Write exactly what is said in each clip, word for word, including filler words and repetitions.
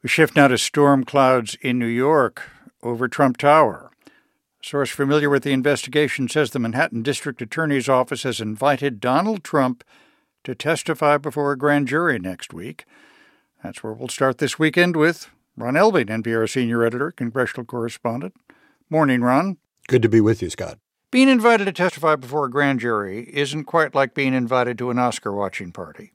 We shift now to storm clouds in New York over Trump Tower. A source familiar with the investigation says the Manhattan District Attorney's Office has invited Donald Trump to testify before a grand jury next week. That's where we'll start this weekend with Ron Elving, N P R senior editor, congressional correspondent. Morning, Ron. Good to be with you, Scott. Being invited to testify before a grand jury isn't quite like being invited to an Oscar-watching party.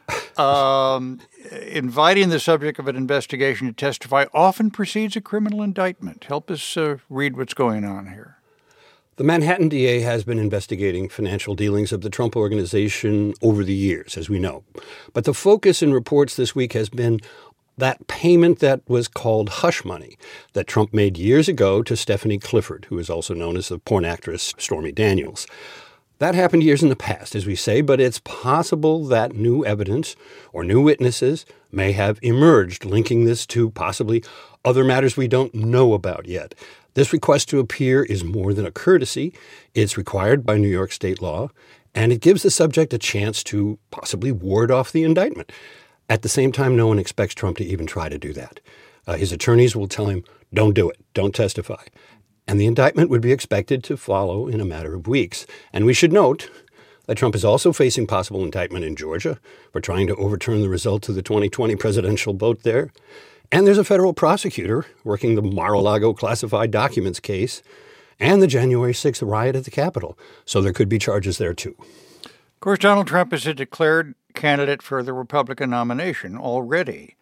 Um, inviting the subject of an investigation to testify often precedes a criminal indictment. Help us uh, read what's going on here. The Manhattan D A has been investigating financial dealings of the Trump Organization over the years, as we know. But the focus in reports this week has been that payment that was called hush money that Trump made years ago to Stephanie Clifford, who is also known as the porn actress Stormy Daniels. That happened years in the past, as we say, but it's possible that new evidence or new witnesses may have emerged linking this to possibly other matters we don't know about yet. This request to appear is more than a courtesy. It's required by New York state law, and it gives the subject a chance to possibly ward off the indictment. At the same time, no one expects Trump to even try to do that. Uh, his attorneys will tell him, don't do it, don't testify. And the indictment would be expected to follow in a matter of weeks. And we should note that Trump is also facing possible indictment in Georgia for trying to overturn the results of the twenty twenty presidential vote there. And there's a federal prosecutor working the Mar-a-Lago classified documents case and the January sixth riot at the Capitol. So there could be charges there, too. Of course, Donald Trump is a declared candidate for the Republican nomination already.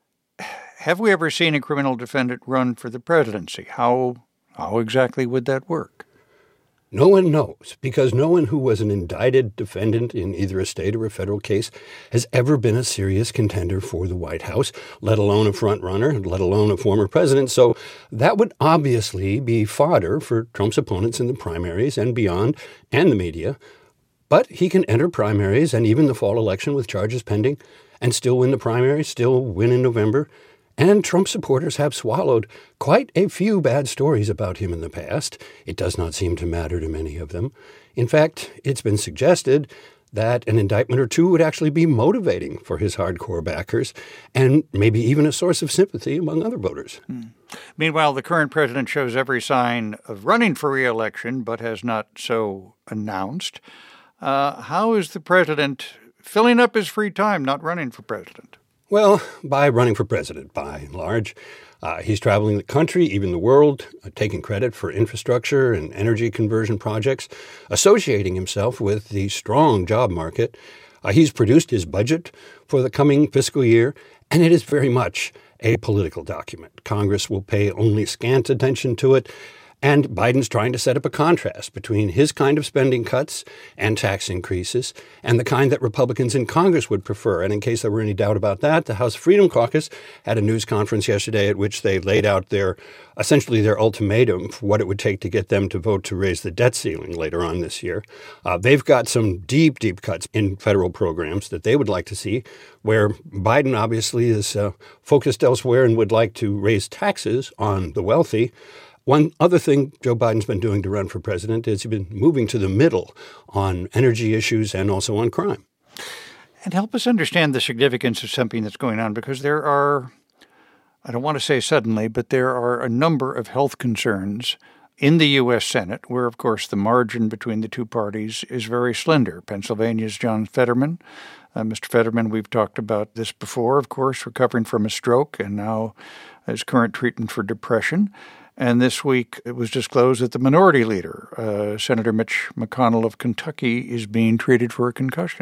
Have we ever seen a criminal defendant run for the presidency? How how exactly would that work? No one knows, because no one who was an indicted defendant in either a state or a federal case has ever been a serious contender for the White House, let alone a front runner, let alone a former president. So that would obviously be fodder for Trump's opponents in the primaries and beyond, and the media. But he can enter primaries and even the fall election with charges pending and still win the primaries, still win in November. And Trump supporters have swallowed quite a few bad stories about him in the past. It does not seem to matter to many of them. In fact, it's been suggested that an indictment or two would actually be motivating for his hardcore backers and maybe even a source of sympathy among other voters. Hmm. Meanwhile, the current president shows every sign of running for re-election, but has not so announced. Uh, how is the president filling up his free time not running for president? Well, by running for president, by and large. Uh, he's traveling the country, even the world, uh, taking credit for infrastructure and energy conversion projects, associating himself with the strong job market. Uh, he's produced his budget for the coming fiscal year, and it is very much a political document. Congress will pay only scant attention to it. And Biden's trying to set up a contrast between his kind of spending cuts and tax increases and the kind that Republicans in Congress would prefer. And in case there were any doubt about that, the House Freedom Caucus had a news conference yesterday at which they laid out their essentially their ultimatum for what it would take to get them to vote to raise the debt ceiling later on this year. Uh, they've got some deep, deep cuts in federal programs that they would like to see, where Biden obviously is uh, focused elsewhere and would like to raise taxes on the wealthy. One other thing Joe Biden's been doing to run for president is he's been moving to the middle on energy issues and also on crime. And help us understand the significance of something that's going on, because there are, I don't want to say suddenly, but there are a number of health concerns in the U S. Senate, where, of course, the margin between the two parties is very slender. Pennsylvania's John Fetterman. Uh, Mister Fetterman, we've talked about this before, of course, recovering from a stroke and now his current treatment for depression. And this week it was disclosed that the minority leader, uh, Senator Mitch McConnell of Kentucky, is being treated for a concussion.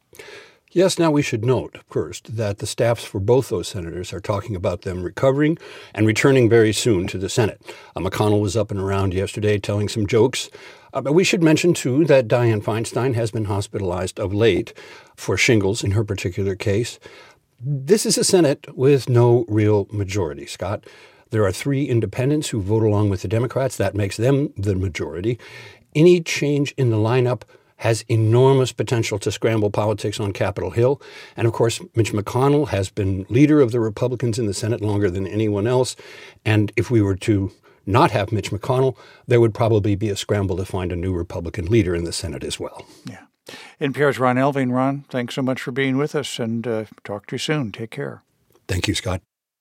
Yes, now we should note, first, that the staffs for both those senators are talking about them recovering and returning very soon to the Senate. Uh, McConnell was up and around yesterday telling some jokes. Uh, but we should mention, too, that Dianne Feinstein has been hospitalized of late for shingles in her particular case. This is a Senate with no real majority, Scott. There are three independents who vote along with the Democrats. That makes them the majority. Any change in the lineup has enormous potential to scramble politics on Capitol Hill. And, of course, Mitch McConnell has been leader of the Republicans in the Senate longer than anyone else. And if we were to not have Mitch McConnell, there would probably be a scramble to find a new Republican leader in the Senate as well. Yeah. N P R's Ron Elving. Ron, thanks so much for being with us, and uh, talk to you soon. Take care. Thank you, Scott.